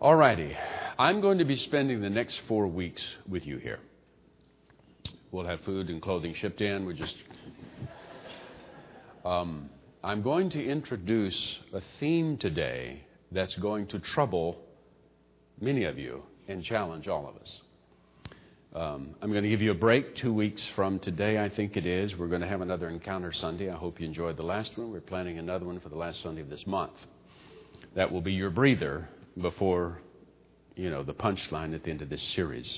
All righty. I'm going to be spending the next 4 weeks with you here. We'll have food and clothing shipped in. I'm going to introduce a theme today that's going to trouble many of you and challenge all of us. I'm going to give you a break 2 weeks from today, I think it is. We're going to have another Encounter Sunday. I hope you enjoyed the last one. We're planning another one for the last Sunday of this month. That will be your breather before, the punchline at the end of this series.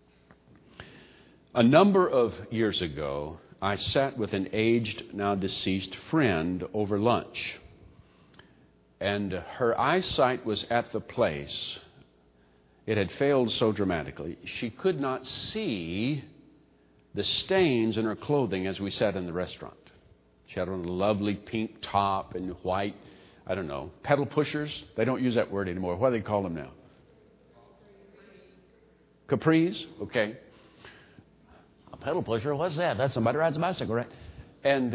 A number of years ago, I sat with an aged, now deceased friend over lunch. And her eyesight was at the place. It had failed so dramatically. She could not see the stains in her clothing as we sat in the restaurant. She had on a lovely pink top and white, pedal pushers. They don't use that word anymore. What do they call them now? Capris? Okay. A pedal pusher? What's that? That's somebody rides a bicycle, right? And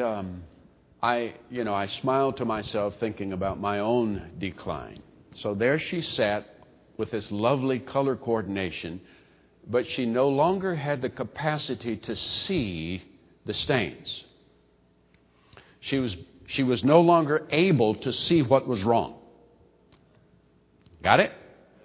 I smiled to myself thinking about my own decline. So there she sat with this lovely color coordination, but she no longer had the capacity to see the stains. She was no longer able to see what was wrong. Got it?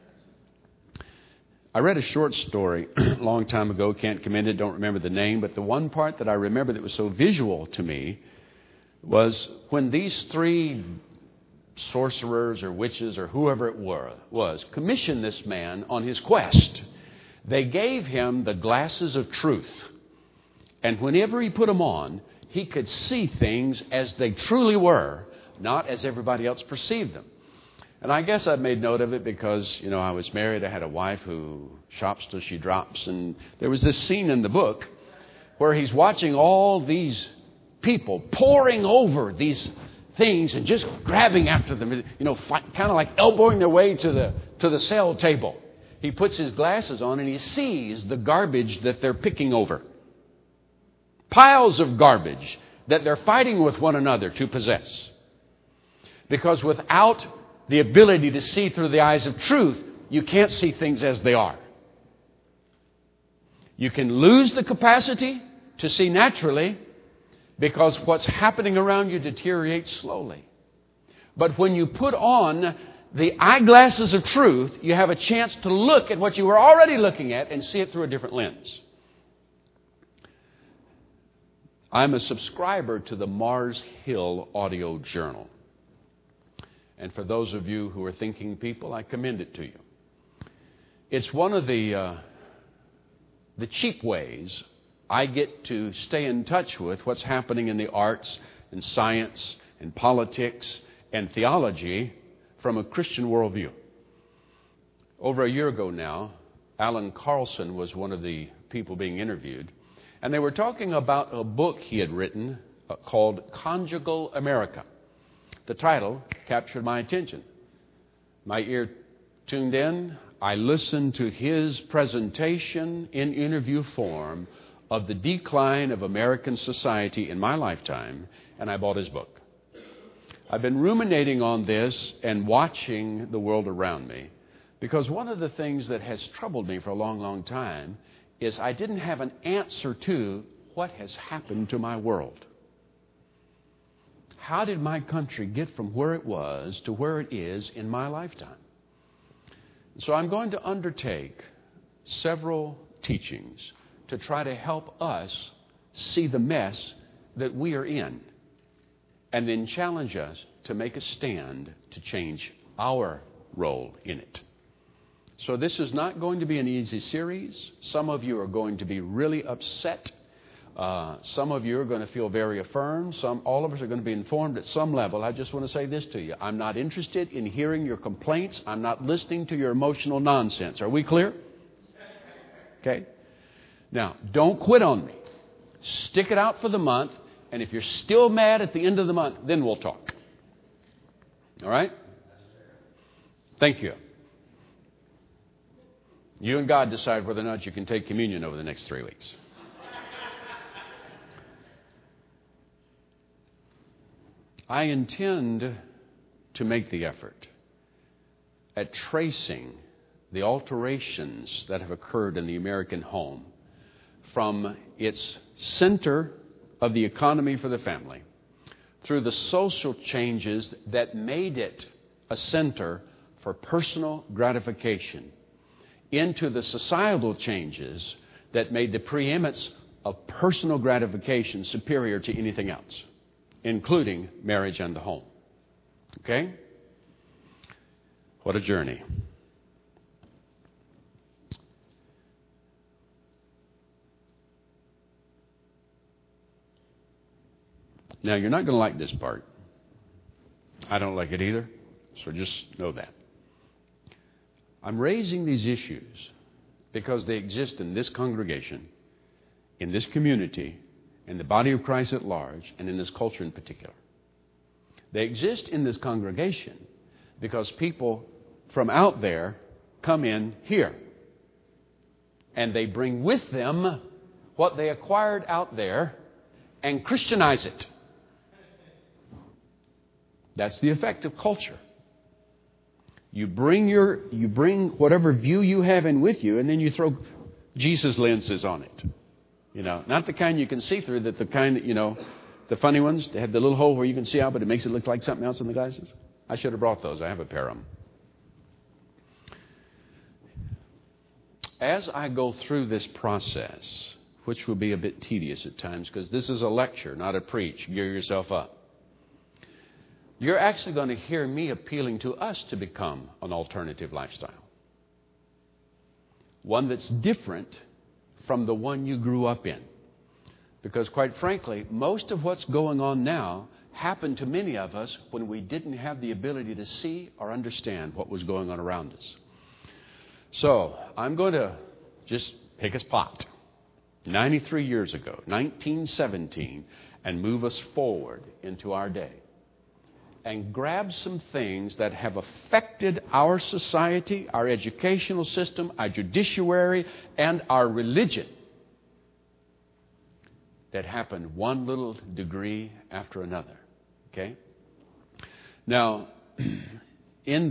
I read a short story a long time ago, can't commend it, don't remember the name, but the one part that I remember that was so visual to me was when these three sorcerers or witches or whoever it was commissioned this man on his quest. They gave him the glasses of truth. And whenever he put them on, he could see things as they truly were, not as everybody else perceived them. And I guess I made note of it because, I was married. I had a wife who shops till she drops. And there was this scene in the book where he's watching all these people poring over these things and just grabbing after them, kind of like elbowing their way to the sale table. He puts his glasses on and he sees the garbage that they're picking over. Piles of garbage that they're fighting with one another to possess. Because without the ability to see through the eyes of truth, you can't see things as they are. You can lose the capacity to see naturally because what's happening around you deteriorates slowly. But when you put on the eyeglasses of truth, you have a chance to look at what you were already looking at and see it through a different lens. I'm a subscriber to the Mars Hill Audio Journal. And for those of you who are thinking people, I commend it to you. It's one of the cheap ways I get to stay in touch with what's happening in the arts and science and politics and theology from a Christian worldview. Over a year ago now, Alan Carlson was one of the people being interviewed, and they were talking about a book he had written called Conjugal America. The title captured my attention. My ear tuned in. I listened to his presentation in interview form of the decline of American society in my lifetime, and I bought his book. I've been ruminating on this and watching the world around me because one of the things that has troubled me for a long, long time is I didn't have an answer to what has happened to my world. How did my country get from where it was to where it is in my lifetime? So I'm going to undertake several teachings to try to help us see the mess that we are in and then challenge us to make a stand to change our role in it. So this is not going to be an easy series. Some of you are going to be really upset. Some of you are going to feel very affirmed. All of us are going to be informed at some level. I just want to say this to you. I'm not interested in hearing your complaints. I'm not listening to your emotional nonsense. Are we clear? Okay. Now, don't quit on me. Stick it out for the month. And if you're still mad at the end of the month, then we'll talk. All right? Thank you. You and God decide whether or not you can take communion over the next 3 weeks. I intend to make the effort at tracing the alterations that have occurred in the American home from its center of the economy for the family through the social changes that made it a center for personal gratification into the societal changes that made the preeminence of personal gratification superior to anything else, including marriage and the home. Okay? What a journey. Now, you're not going to like this part. I don't like it either, so just know that. I'm raising these issues because they exist in this congregation, in this community, in the body of Christ at large, and in this culture in particular. They exist in this congregation because people from out there come in here, and they bring with them what they acquired out there and Christianize it. That's the effect of culture. You bring whatever view you have in with you, and then you throw Jesus lenses on it. You know, not the kind you can see through, the kind that, you know, the funny ones, they have the little hole where you can see out, but it makes it look like something else in the glasses. I should have brought those. I have a pair of them. As I go through this process, which will be a bit tedious at times, because this is a lecture, not a preach. Gear yourself up. You're actually going to hear me appealing to us to become an alternative lifestyle. One that's different from the one you grew up in. Because quite frankly, most of what's going on now happened to many of us when we didn't have the ability to see or understand what was going on around us. So I'm going to just pick a spot. 93 years ago, 1917, and move us forward into our day. And grab some things that have affected our society, our educational system, our judiciary, and our religion that happened one little degree after another. Okay? Now, in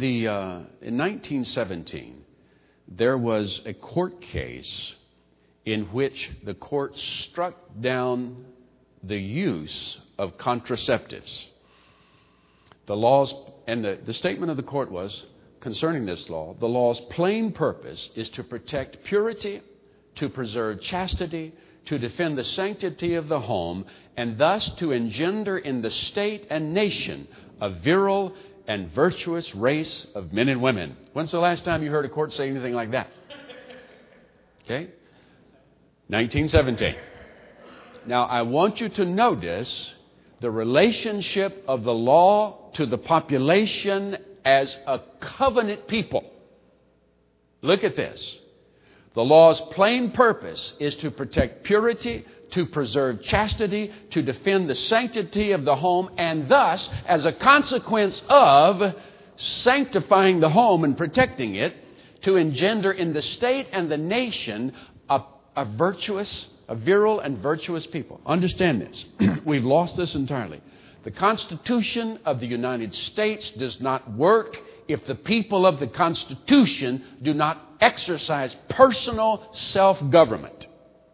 1917, there was a court case in which the court struck down the use of contraceptives. The laws, and the statement of the court was, concerning this law, the law's plain purpose is to protect purity, to preserve chastity, to defend the sanctity of the home, and thus to engender in the state and nation a virile and virtuous race of men and women. When's the last time you heard a court say anything like that? Okay? 1917. Now, I want you to notice the relationship of the law to the population as a covenant people. Look at this. The law's plain purpose is to protect purity, to preserve chastity, to defend the sanctity of the home, and thus, as a consequence of sanctifying the home and protecting it, to engender in the state and the nation a virile and virtuous people. Understand this. We've lost this entirely. The Constitution of the United States does not work if the people of the Constitution do not exercise personal self-government.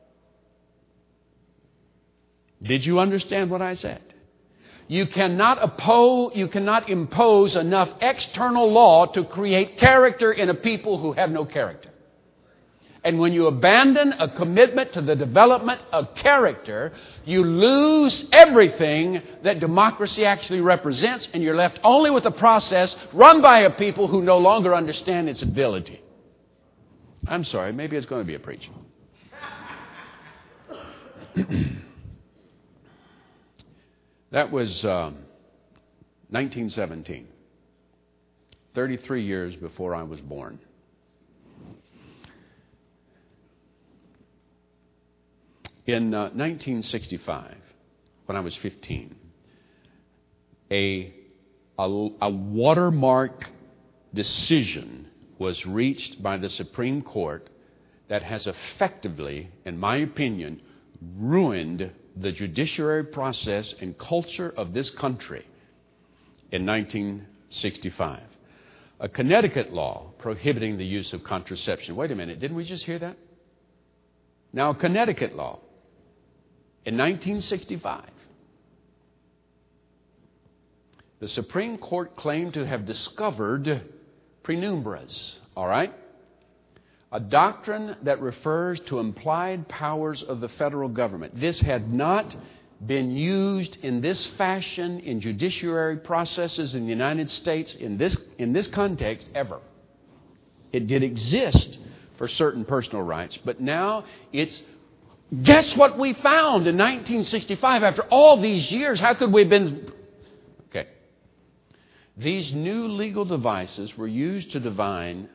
Did you understand what I said? You cannot impose enough external law to create character in a people who have no character. And when you abandon a commitment to the development of character, you lose everything that democracy actually represents, and you're left only with a process run by a people who no longer understand its ability. I'm sorry, maybe it's going to be a preach. That was 1917, 33 years before I was born. In 1965, when I was 15, a watermark decision was reached by the Supreme Court that has effectively, in my opinion, ruined the judiciary process and culture of this country in 1965. a Connecticut law prohibiting the use of contraception. Wait a minute, didn't we just hear that? Now, a Connecticut law in 1965. The Supreme Court claimed to have discovered penumbras, all right? A doctrine that refers to implied powers of the federal government. This had not been used in this fashion in judiciary processes in the United States in this context ever. It did exist for certain personal rights, but now it's, guess what we found in 1965 after all these years? How could we have been... Okay. These new legal devices were used to define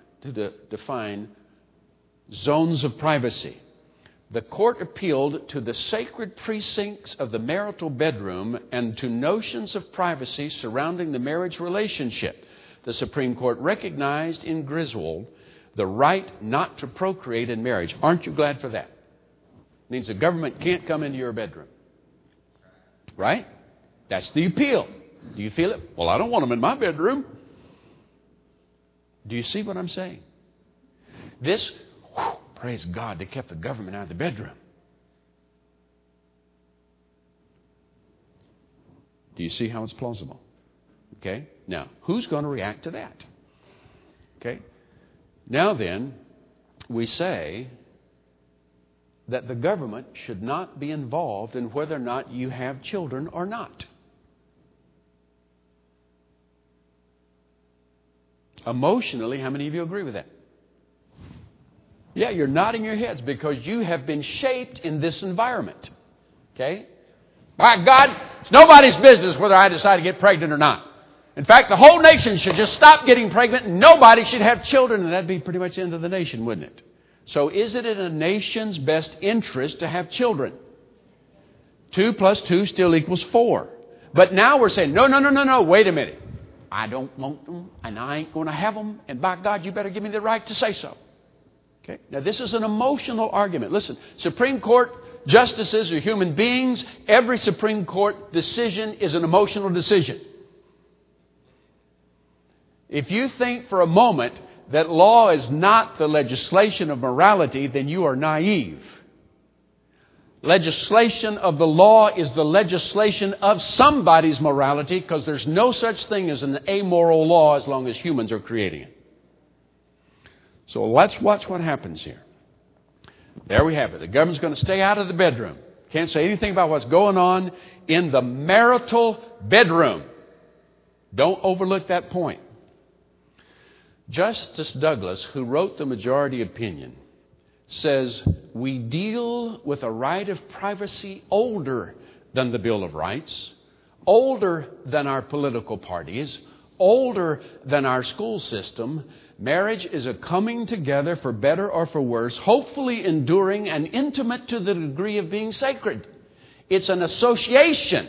zones of privacy. The court appealed to the sacred precincts of the marital bedroom and to notions of privacy surrounding the marriage relationship. The Supreme Court recognized in Griswold the right not to procreate in marriage. Aren't you glad for that? It means the government can't come into your bedroom. Right? That's the appeal. Do you feel it? Well, I don't want them in my bedroom. Do you see what I'm saying? This, praise God, they kept the government out of the bedroom. Do you see how it's plausible? Okay? Now, who's going to react to that? Okay? Now then, we say that the government should not be involved in whether or not you have children or not. Emotionally, how many of you agree with that? Yeah, you're nodding your heads because you have been shaped in this environment. Okay? By God, it's nobody's business whether I decide to get pregnant or not. In fact, the whole nation should just stop getting pregnant and nobody should have children, and that'd be pretty much the end of the nation, wouldn't it? So is it in a nation's best interest to have children? 2 + 2 still equals 4. But now we're saying, no, wait a minute. I don't want them, and I ain't going to have them, and by God, you better give me the right to say so. Okay? Now, this is an emotional argument. Listen, Supreme Court justices are human beings. Every Supreme Court decision is an emotional decision. If you think for a moment that law is not the legislation of morality, then you are naive. Legislation of the law is the legislation of somebody's morality, because there's no such thing as an amoral law as long as humans are creating it. So let's watch what happens here. There we have it. The government's going to stay out of the bedroom. Can't say anything about what's going on in the marital bedroom. Don't overlook that point. Justice Douglas, who wrote the majority opinion, says we deal with a right of privacy older than the Bill of Rights, older than our political parties, older than our school system. Marriage is a coming together for better or for worse, hopefully enduring and intimate to the degree of being sacred. It's an association.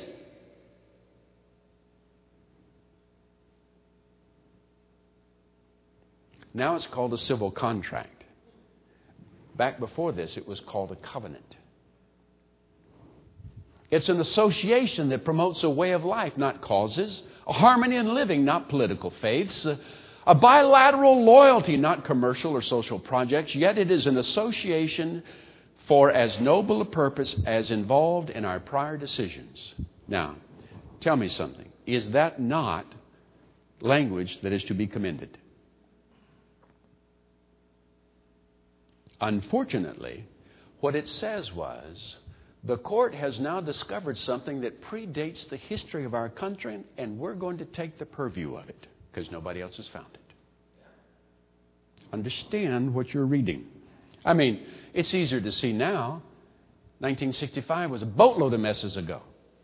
Now it's called a civil contract. Back before this, it was called a covenant. It's an association that promotes a way of life, not causes. A harmony in living, not political faiths. A bilateral loyalty, not commercial or social projects. Yet it is an association for as noble a purpose as involved in our prior decisions. Now, tell me something. Is that not language that is to be commended? Unfortunately, what it says was, the court has now discovered something that predates the history of our country, and we're going to take the purview of it because nobody else has found it. Understand what you're reading. I mean, it's easier to see now. 1965 was a boatload of messes ago.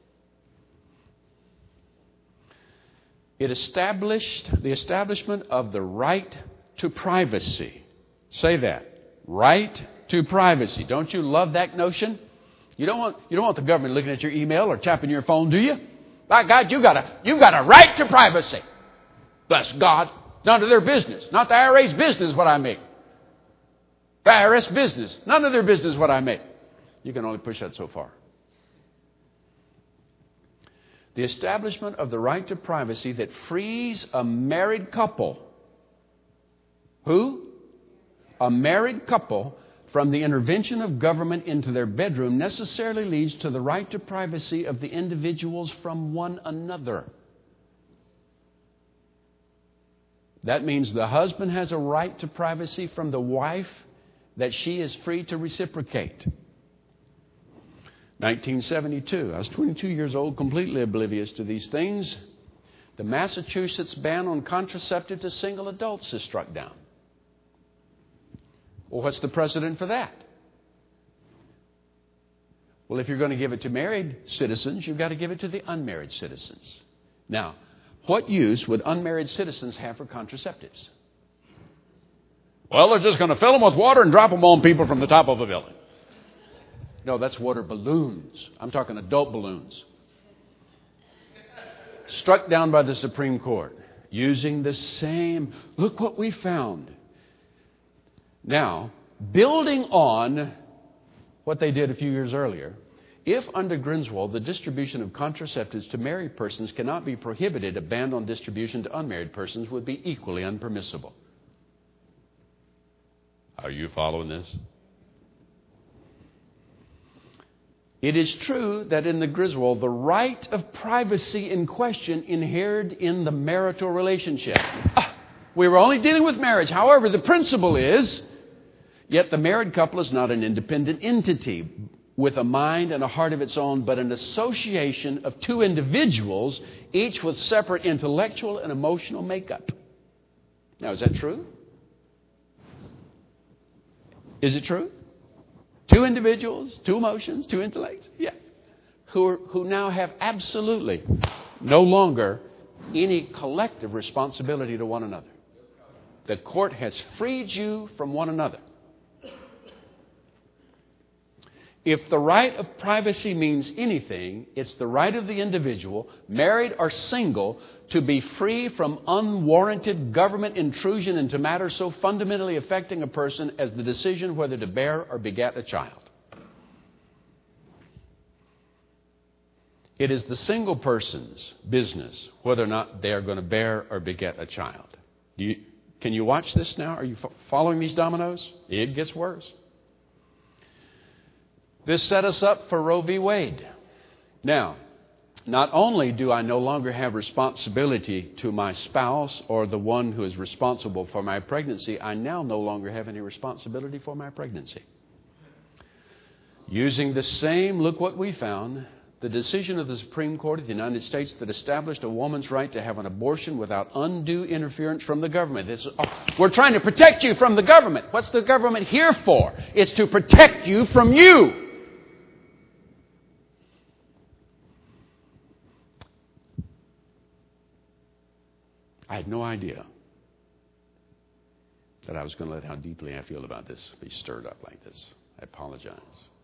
It established the establishment of the right to privacy. Say that. Right to privacy. Don't you love that notion? You don't want the government looking at your email or tapping your phone, do you? By God, you've got a right to privacy. Bless God. None of their business. Not the IRA's business what I make. The IRS business. None of their business what I make. You can only push that so far. The establishment of the right to privacy that frees a married couple Who? A married couple from the intervention of government into their bedroom necessarily leads to the right to privacy of the individuals from one another. That means the husband has a right to privacy from the wife that she is free to reciprocate. 1972, I was 22 years old, completely oblivious to these things. The Massachusetts ban on contraceptive to single adults is struck down. Well, what's the precedent for that? Well, if you're going to give it to married citizens, you've got to give it to the unmarried citizens. Now, what use would unmarried citizens have for contraceptives? Well, they're just going to fill them with water and drop them on people from the top of a building. No, that's water balloons. I'm talking adult balloons. Struck down by the Supreme Court using the same, look what we found. Now, building on what they did a few years earlier, if under Griswold the distribution of contraceptives to married persons cannot be prohibited, a ban on distribution to unmarried persons would be equally unpermissible. Are you following this? It is true that in the Griswold, the right of privacy in question inhered in the marital relationship. We were only dealing with marriage. However, the principle is, yet the married couple is not an independent entity with a mind and a heart of its own, but an association of two individuals, each with separate intellectual and emotional makeup. Now, is that true? Is it true? Two individuals, two emotions, two intellects, yeah, who now have absolutely no longer any collective responsibility to one another. The court has freed you from one another. If the right of privacy means anything, it's the right of the individual, married or single, to be free from unwarranted government intrusion into matters so fundamentally affecting a person as the decision whether to bear or beget a child. It is the single person's business whether or not they are going to bear or beget a child. Can you watch this now? Are you following these dominoes? It gets worse. This set us up for Roe v. Wade. Now, not only do I no longer have responsibility to my spouse or the one who is responsible for my pregnancy, I now no longer have any responsibility for my pregnancy. Using the same, look what we found, the decision of the Supreme Court of the United States that established a woman's right to have an abortion without undue interference from the government. We're trying to protect you from the government. What's the government here for? It's to protect you from you. I had no idea that I was going to let how deeply I feel about this be stirred up like this. I apologize.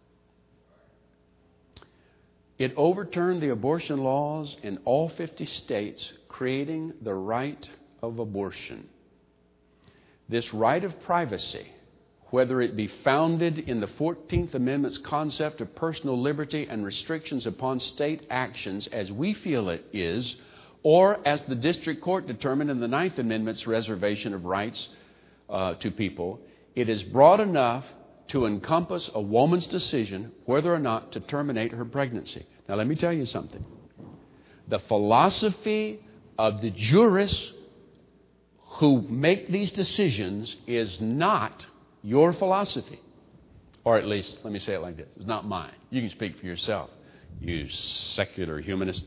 It overturned the abortion laws in all 50 states, creating the right of abortion. This right of privacy, whether it be founded in the 14th Amendment's concept of personal liberty and restrictions upon state actions as we feel it is, or as the district court determined in the 9th Amendment's reservation of rights to people, it is broad enough to encompass a woman's decision whether or not to terminate her pregnancy. Now, let me tell you something. The philosophy of the jurists who make these decisions is not your philosophy. Or at least, let me say it like this. It's not mine. You can speak for yourself, you secular humanist.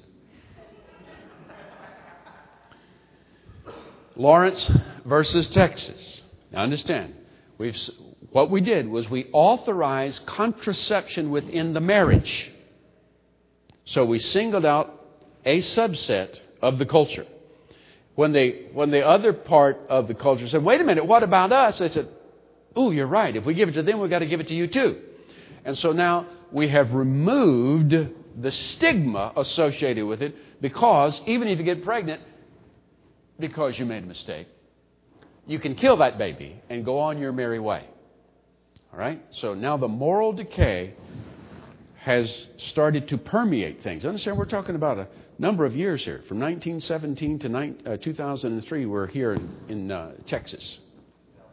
Lawrence versus Texas. Now understand, what we did was we authorized contraception within the marriage. So we singled out a subset of the culture. When the other part of the culture said, wait a minute, what about us? They said, oh, you're right. If we give it to them, we've got to give it to you too. And so now we have removed the stigma associated with it, because even if you get pregnant, because you made a mistake, you can kill that baby and go on your merry way. All right? So now the moral decay has started to permeate things. Understand, we're talking about a number of years here. From 1917 to 2003, we're here in Texas.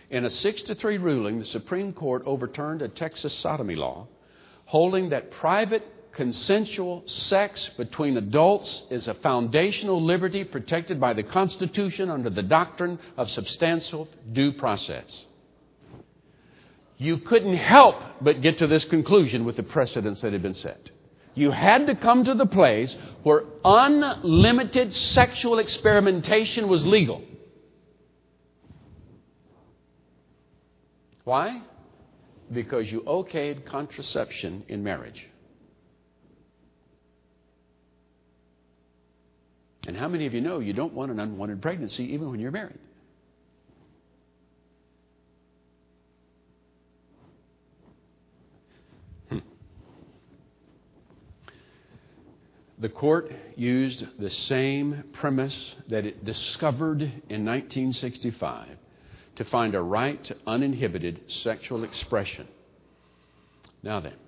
In a 6-3 ruling, the Supreme Court overturned a Texas sodomy law, holding that private consensual sex between adults is a foundational liberty protected by the Constitution under the doctrine of substantial due process. You couldn't help but get to this conclusion with the precedents that had been set. You had to come to the place where unlimited sexual experimentation was legal. Why? Because you okayed contraception in marriage. And how many of you know you don't want an unwanted pregnancy even when you're married? The court used the same premise that it discovered in 1965 to find a right to uninhibited sexual expression. Now then,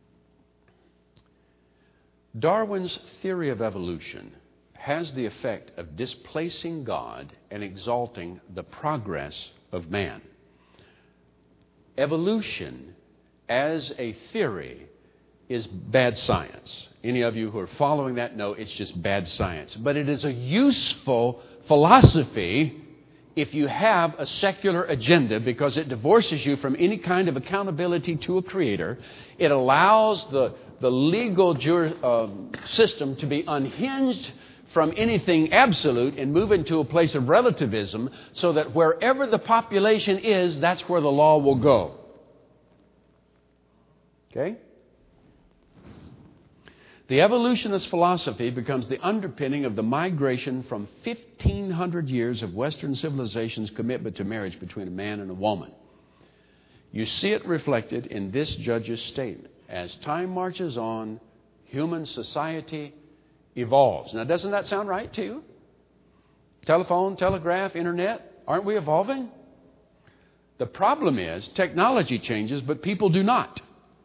Darwin's theory of evolution has the effect of displacing God and exalting the progress of man. Evolution as a theory is bad science. Any of you who are following that know it's just bad science. But it is a useful philosophy if you have a secular agenda, because it divorces you from any kind of accountability to a creator. It allows the legal system to be unhinged from anything absolute and move into a place of relativism, so that wherever the population is, that's where the law will go. Okay? The evolutionist philosophy becomes the underpinning of the migration from 1,500 years of Western civilization's commitment to marriage between a man and a woman. You see it reflected in this judge's statement. As time marches on, human society evolves. Now, doesn't that sound right to you? Telephone, telegraph, internet, aren't we evolving? The problem is technology changes, but people do not.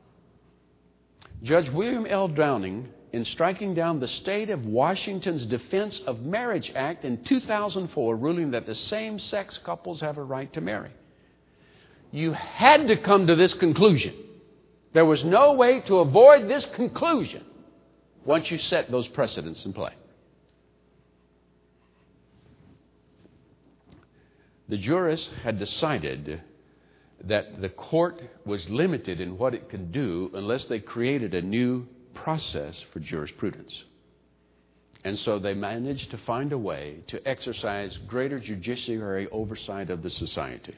Judge William L. Downing, in striking down the state of Washington's Defense of Marriage Act in 2004, ruling that the same-sex couples have a right to marry. You had to come to this conclusion. There was no way to avoid this conclusion once you set those precedents in play. The jurists had decided that the court was limited in what it could do unless they created a new process for jurisprudence. And so they managed to find a way to exercise greater judiciary oversight of the society.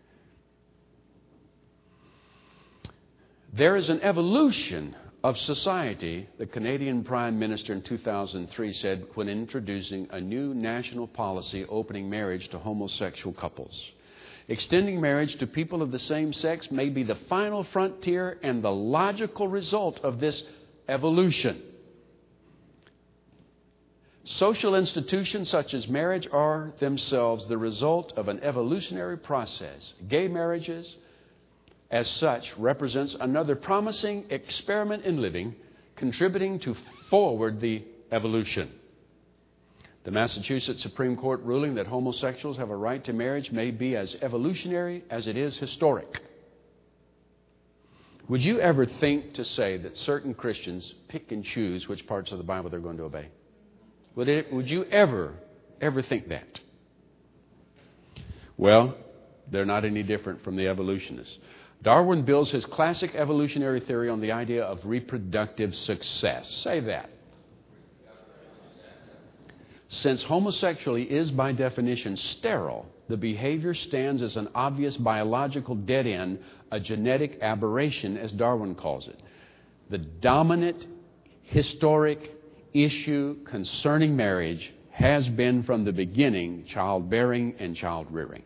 There is an evolution of society, the Canadian Prime Minister in 2003 said when introducing a new national policy opening marriage to homosexual couples. Extending marriage to people of the same sex may be the final frontier and the logical result of this evolution. Social institutions such as marriage are themselves the result of an evolutionary process. Gay marriages, as such, represents another promising experiment in living, contributing to forward the evolution. The Massachusetts Supreme Court ruling that homosexuals have a right to marriage may be as evolutionary as it is historic. Would you ever think to say that certain Christians pick and choose which parts of the Bible they're going to obey? Would you ever think that? Well, they're not any different from the evolutionists. Darwin builds his classic evolutionary theory on the idea of reproductive success. Say that. Since homosexuality is by definition sterile, the behavior stands as an obvious biological dead end, a genetic aberration, as Darwin calls it. The dominant historic issue concerning marriage has been from the beginning childbearing and child rearing.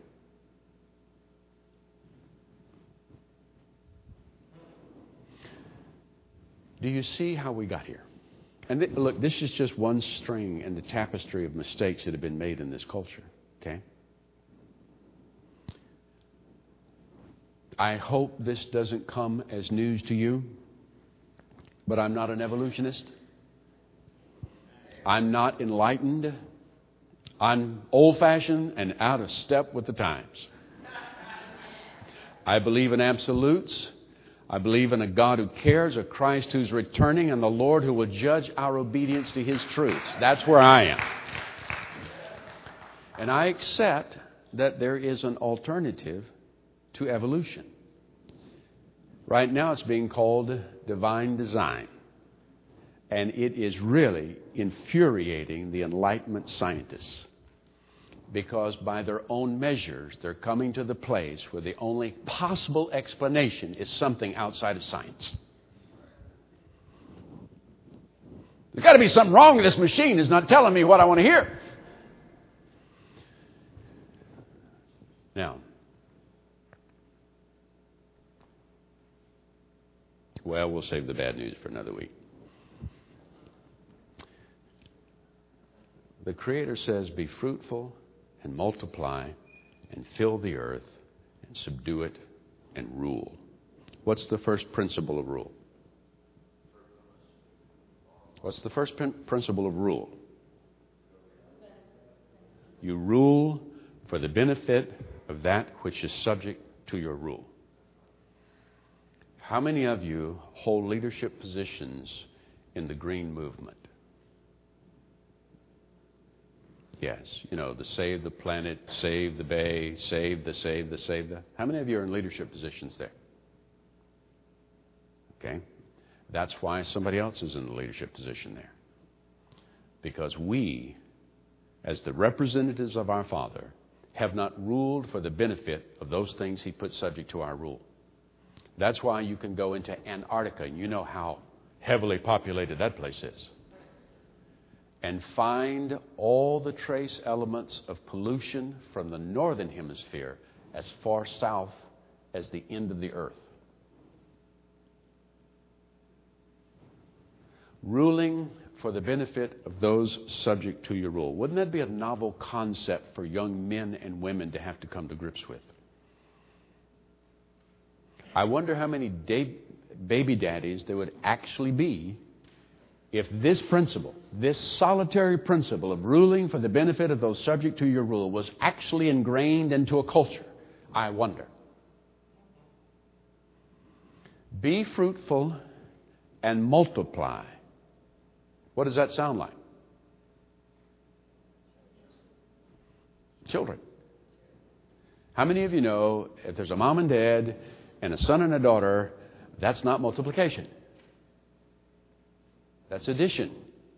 Do you see how we got here? And look, this is just one string in the tapestry of mistakes that have been made in this culture. Okay? I hope this doesn't come as news to you, but I'm not an evolutionist. I'm not enlightened. I'm old-fashioned and out of step with the times. I believe in absolutes. I believe in a God who cares, a Christ who's returning, and the Lord who will judge our obedience to His truths. That's where I am. And I accept that there is an alternative to evolution. Right now it's being called divine design. And it is really infuriating the Enlightenment scientists. Because by their own measures, they're coming to the place where the only possible explanation is something outside of science. There's got to be something wrong with this machine. It's not telling me what I want to hear. Now, well, we'll save the bad news for another week. The Creator says, be fruitful and multiply and fill the earth and subdue it and rule. What's the first principle of rule? What's the first principle of rule? You rule for the benefit of that which is subject to your rule. How many of you hold leadership positions in the green movement? Yes, you know, the Save the Planet, Save the Bay, Save the. How many of you are in leadership positions there? Okay. That's why somebody else is in the leadership position there. Because we, as the representatives of our Father, have not ruled for the benefit of those things He put subject to our rule. That's why you can go into Antarctica, and you know how heavily populated that place is, and find all the trace elements of pollution from the northern hemisphere as far south as the end of the earth. Ruling for the benefit of those subject to your rule. Wouldn't that be a novel concept for young men and women to have to come to grips with? I wonder how many baby daddies there would actually be if this principle, this solitary principle of ruling for the benefit of those subject to your rule, was actually ingrained into a culture. I wonder. Be fruitful and multiply. What does that sound like? Children. How many of you know if there's a mom and dad and a son and a daughter, that's not multiplication? That's addition.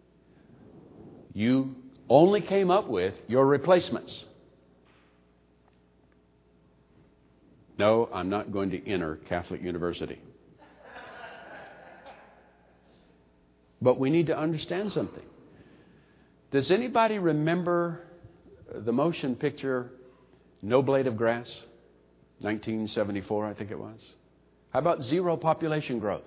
You only came up with your replacements. No, I'm not going to enter Catholic University. But we need to understand something. Does anybody remember the motion picture No Blade of Grass? 1974, I think it was. How about zero population growth?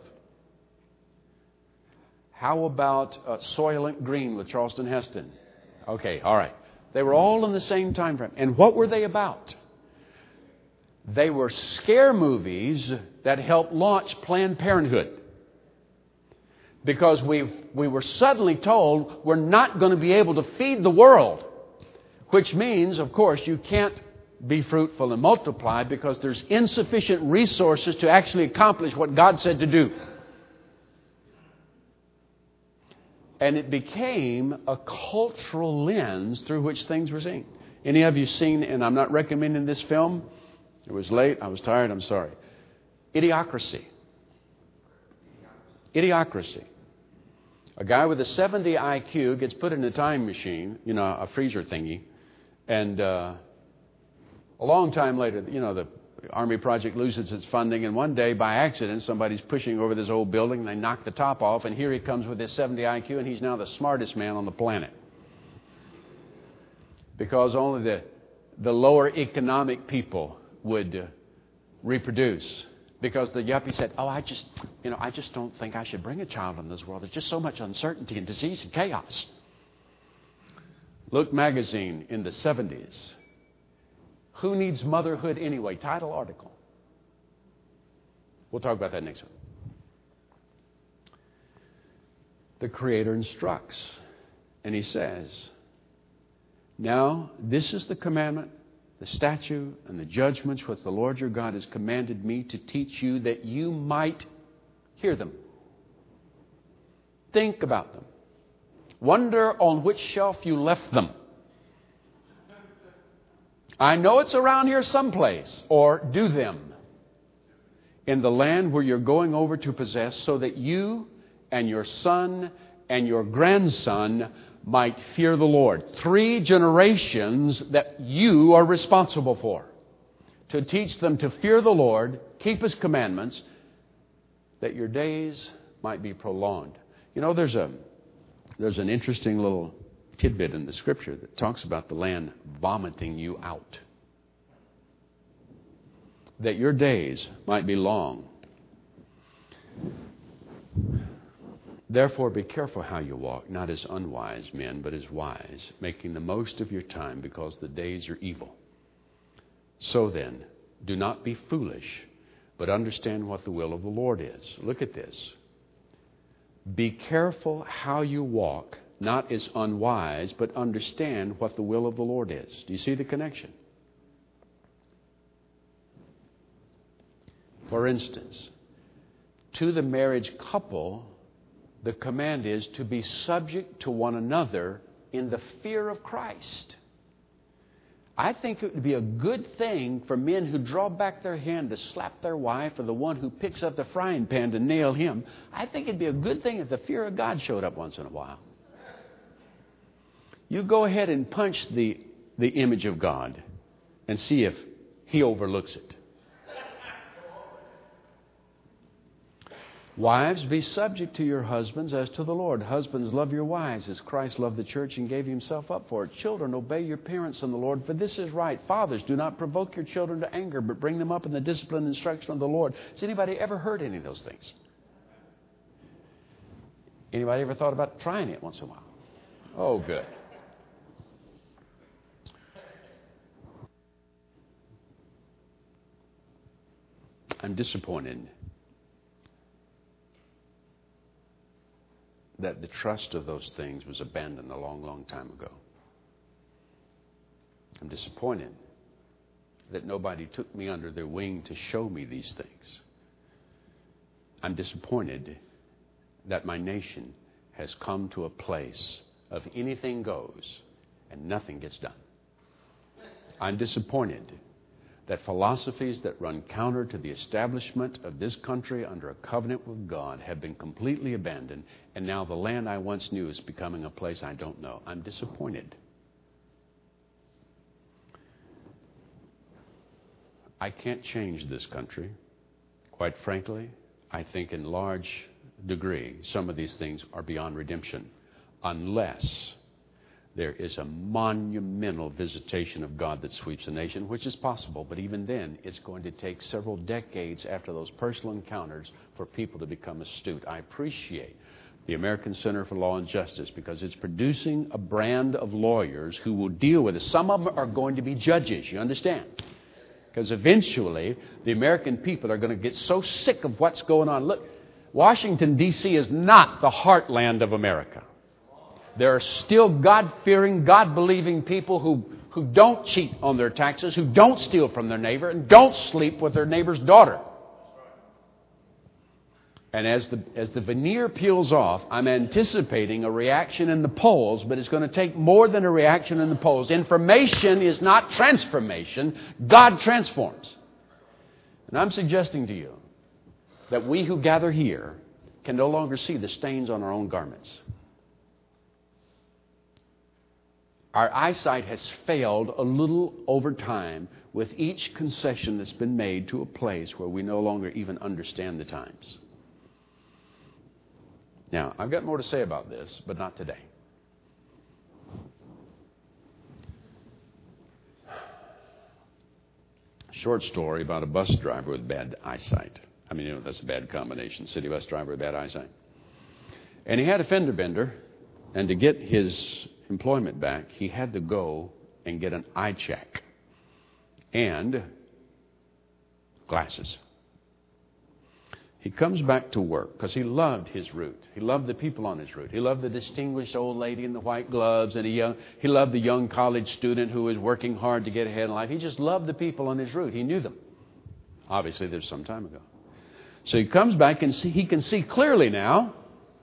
How about Soylent Green with Charleston Heston? Okay, all right. They were all in the same time frame. And what were they about? They were scare movies that helped launch Planned Parenthood. Because we were suddenly told we're not going to be able to feed the world. Which means, of course, you can't be fruitful and multiply because there's insufficient resources to actually accomplish what God said to do. And it became a cultural lens through which things were seen. Any of you seen, and I'm not recommending this film. It was late. I was tired. I'm sorry. Idiocracy. Idiocracy. A guy with a 70 IQ gets put in a time machine, you know, a freezer thingy. And a long time later, you know, the Army project loses its funding. And one day, by accident, somebody's pushing over this old building. And they knock the top off. And here he comes with his 70 IQ. And he's now the smartest man on the planet. Because only the lower economic people would reproduce. Because the yuppie said, I just don't think I should bring a child in this world. There's just so much uncertainty and disease and chaos. Look magazine in the 70s. Who needs motherhood anyway? Title article. We'll talk about that next week. The Creator instructs. And He says, now this is the commandment the statute and the judgments which the Lord your God has commanded me to teach you, that you might hear them. Think about them. Wonder on which shelf you left them. I know it's around here someplace. Or do them in the land where you're going over to possess, so that you and your son and your grandson might fear the Lord. 3 generations that you are responsible for. To teach them to fear the Lord, keep His commandments, that your days might be prolonged. You know, there's an interesting little tidbit in the Scripture that talks about the land vomiting you out. That your days might be long. Therefore, be careful how you walk, not as unwise men, but as wise, making the most of your time, because the days are evil. So then, do not be foolish, but understand what the will of the Lord is. Look at this. Be careful how you walk, not as unwise, but understand what the will of the Lord is. Do you see the connection? For instance, to the marriage couple, the command is to be subject to one another in the fear of Christ. I think it would be a good thing for men who draw back their hand to slap their wife, or the one who picks up the frying pan to nail him. I think it'd be a good thing if the fear of God showed up once in a while. You go ahead and punch the image of God and see if He overlooks it. Wives, be subject to your husbands as to the Lord. Husbands, love your wives as Christ loved the church and gave Himself up for it. Children, obey your parents in the Lord, for this is right. Fathers, do not provoke your children to anger, but bring them up in the discipline and instruction of the Lord. Has anybody ever heard any of those things? Anybody ever thought about trying it once in a while? Oh, good. I'm disappointed that the trust of those things was abandoned a long, long time ago. I'm disappointed that nobody took me under their wing to show me these things. I'm disappointed that my nation has come to a place of anything goes and nothing gets done. I'm disappointed that philosophies that run counter to the establishment of this country under a covenant with God have been completely abandoned, and now the land I once knew is becoming a place I don't know. I'm disappointed. I can't change this country. Quite frankly, I think in large degree some of these things are beyond redemption, unless there is a monumental visitation of God that sweeps the nation, which is possible, but even then, it's going to take several decades after those personal encounters for people to become astute. I appreciate the American Center for Law and Justice because it's producing a brand of lawyers who will deal with it. Some of them are going to be judges, you understand? Because eventually, the American people are going to get so sick of what's going on. Look, Washington, D.C. is not the heartland of America. There are still God-fearing, God-believing people who don't cheat on their taxes, who don't steal from their neighbor, and don't sleep with their neighbor's daughter. And as the veneer peels off, I'm anticipating a reaction in the polls, but it's going to take more than a reaction in the polls. Information is not transformation. God transforms. And I'm suggesting to you that we who gather here can no longer see the stains on our own garments. Our eyesight has failed a little over time with each concession that's been made to a place where we no longer even understand the times. Now, I've got more to say about this, but not today. Short story about a bus driver with bad eyesight. I mean, that's a bad combination, city bus driver with bad eyesight. And he had a fender bender, and to get his employment back, he had to go and get an eye check and glasses. He comes back to work because he loved his route. He loved the people on his route. He loved the distinguished old lady in the white gloves, and he loved the young college student who was working hard to get ahead in life. He just loved the people on his route. He knew them. Obviously, there's some time ago. So he comes back and he can see clearly now.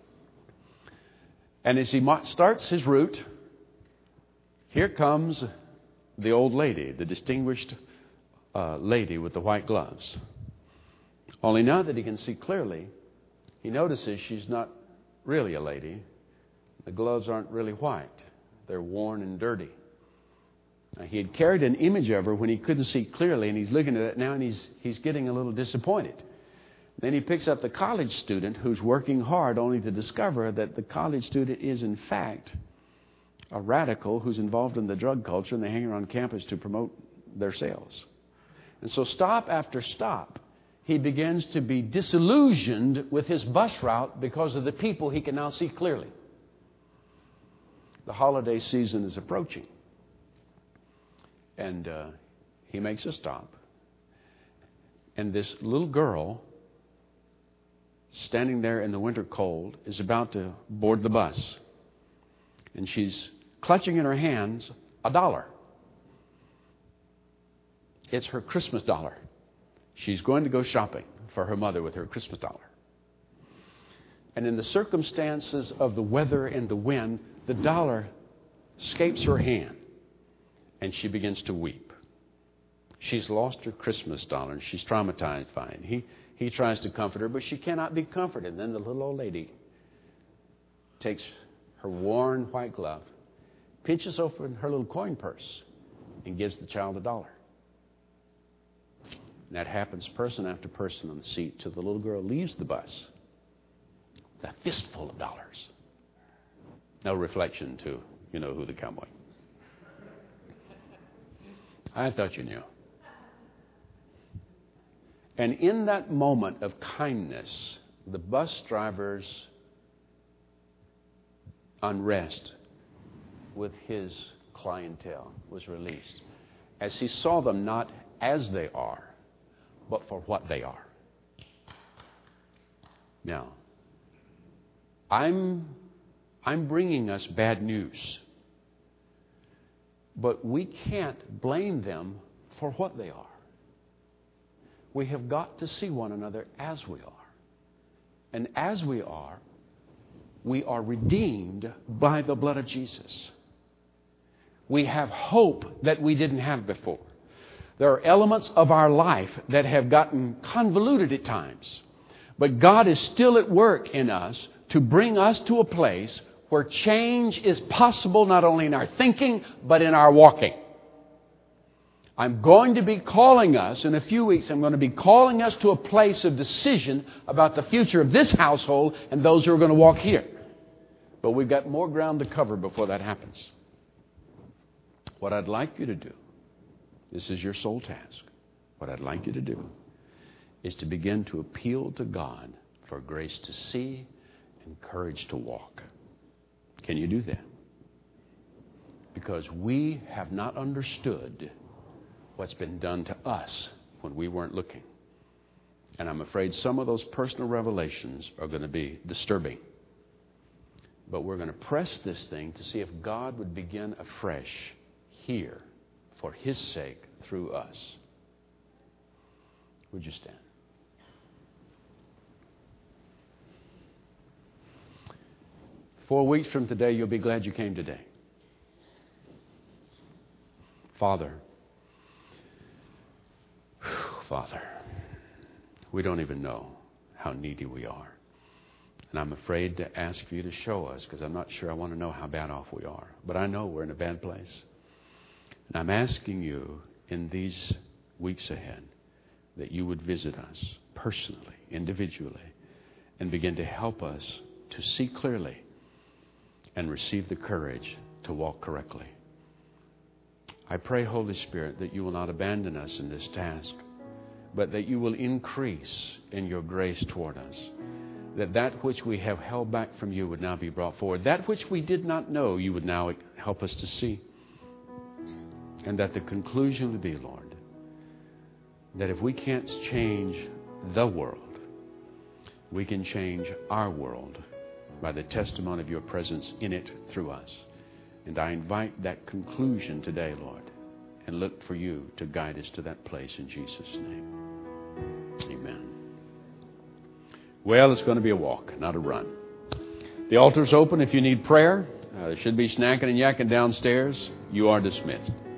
And as he starts his route, here comes the old lady, the distinguished lady with the white gloves. Only now that he can see clearly, he notices she's not really a lady. The gloves aren't really white. They're worn and dirty. Now, he had carried an image of her when he couldn't see clearly, and he's looking at it now, and he's getting a little disappointed. Then he picks up the college student who's working hard, only to discover that the college student is, in fact, a radical who's involved in the drug culture, and they hang around campus to promote their sales. And so stop after stop, he begins to be disillusioned with his bus route because of the people he can now see clearly. The holiday season is approaching. And he makes a stop. And this little girl, standing there in the winter cold, is about to board the bus. And she's clutching in her hands $1. It's her Christmas dollar. She's going to go shopping for her mother with her Christmas dollar. And in the circumstances of the weather and the wind, the dollar escapes her hand, and she begins to weep. She's lost her Christmas dollar, and she's traumatized by it. He tries to comfort her, but she cannot be comforted. And then the little old lady takes her worn white glove, pinches open her little coin purse, and gives the child $1. And that happens person after person on the seat till the little girl leaves the bus with a fistful of dollars. No reflection to, you know who, the cowboy. I thought you knew. And in that moment of kindness, the bus driver's unrest with his clientele was released, as he saw them not as they are, but for what they are. Now, I'm bringing us bad news, but we can't blame them for what they are. We have got to see one another as we are. And as we are redeemed by the blood of Jesus. We have hope that we didn't have before. There are elements of our life that have gotten convoluted at times. But God is still at work in us to bring us to a place where change is possible not only in our thinking, but in our walking. I'm going to be calling us in a few weeks. I'm going to be calling us to a place of decision about the future of this household and those who are going to walk here. But we've got more ground to cover before that happens. What I'd like you to do, this is your sole task. What I'd like you to do is to begin to appeal to God for grace to see and courage to walk. Can you do that? Because we have not understood what's been done to us when we weren't looking. And I'm afraid some of those personal revelations are going to be disturbing. But we're going to press this thing to see if God would begin afresh here for His sake through us. Would you stand? Four weeks from today, you'll be glad you came today. Father, we don't even know how needy we are. And I'm afraid to ask for you to show us because I'm not sure I want to know how bad off we are. But I know we're in a bad place. And I'm asking you in these weeks ahead that you would visit us personally, individually, and begin to help us to see clearly and receive the courage to walk correctly. I pray, Holy Spirit, that you will not abandon us in this task, but that you will increase in your grace toward us. That which we have held back from you would now be brought forward. That which we did not know, you would now help us to see. And that the conclusion would be, Lord, that if we can't change the world, we can change our world by the testimony of your presence in it through us. And I invite that conclusion today, Lord, and look for you to guide us to that place in Jesus' name. Amen. Well, it's going to be a walk, not a run. The altar's open if you need prayer. There should be snacking and yakking downstairs. You are dismissed.